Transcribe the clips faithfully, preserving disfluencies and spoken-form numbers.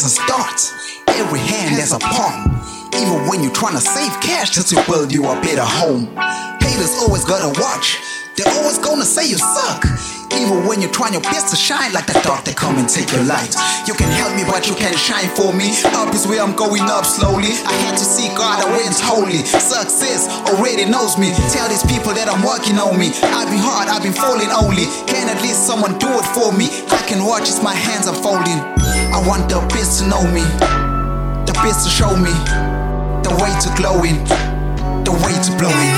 doesn't start. Every hand has a palm. Even when you're trying to save cash just to build you a better home. Haters always gotta watch. They're always gonna say you suck. Even when you're trying your best to shine, like the dark, they come and take your light. You can help me, but you can't shine for me. Up is where I'm going up slowly. I had to see God, I went holy. Success already knows me. Tell these people that I'm working on me. I've been hard, I've been falling only. Can at least someone do it for me? I can watch as my hands are folding. I want the best to know me, the best to show me the way to glowing, the way to blowing.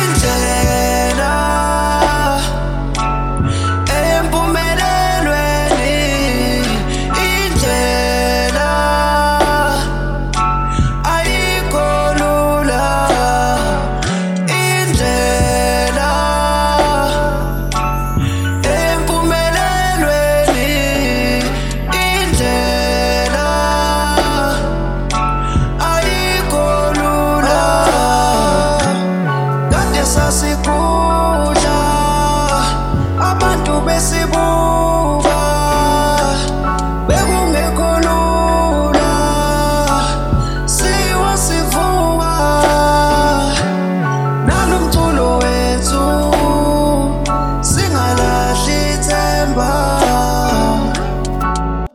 Siku